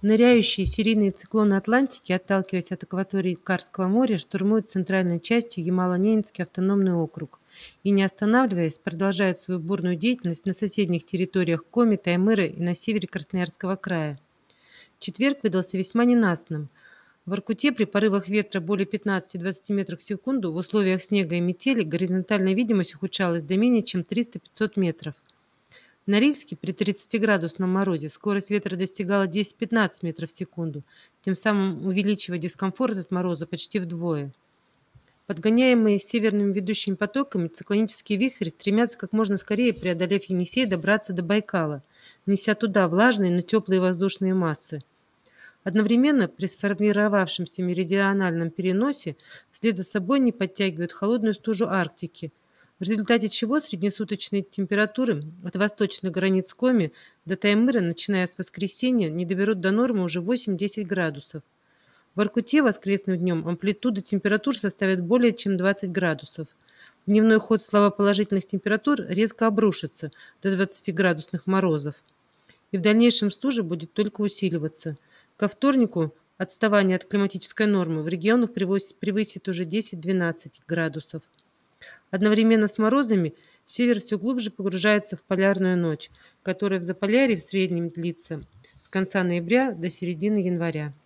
Ныряющие серийные циклоны Атлантики, отталкиваясь от акватории Карского моря, штурмуют центральной частью Ямало-Ненецкий автономный округ и, не останавливаясь, продолжают свою бурную деятельность на соседних территориях Коми, Таймыра и на севере Красноярского края. Четверг выдался весьма ненастным. В Воркуте при порывах ветра более 15-20 метров в секунду в условиях снега и метели горизонтальная видимость ухудшалась до менее чем 300-500 метров. В Норильске при 30-градусном морозе скорость ветра достигала 10-15 метров в секунду, тем самым увеличивая дискомфорт от мороза почти вдвое. Подгоняемые северными ведущими потоками, циклонические вихри стремятся как можно скорее, преодолев Енисей, добраться до Байкала, неся туда влажные, но теплые воздушные массы. Одновременно при сформировавшемся меридиональном переносе вслед за собой не подтягивают холодную стужу Арктики, в результате чего среднесуточные температуры от восточных границ Коми до Таймыра, начиная с воскресенья, не доберут до нормы уже 8-10 градусов. В Воркуте воскресным днем амплитуда температур составит более чем 20 градусов. Дневной ход слабоположительных температур резко обрушится до 20-градусных морозов. И в дальнейшем стужа будет только усиливаться. Ко вторнику отставание от климатической нормы в регионах превысит уже 10-12 градусов. Одновременно с морозами север все глубже погружается в полярную ночь, которая в Заполярье в среднем длится с конца ноября до середины января.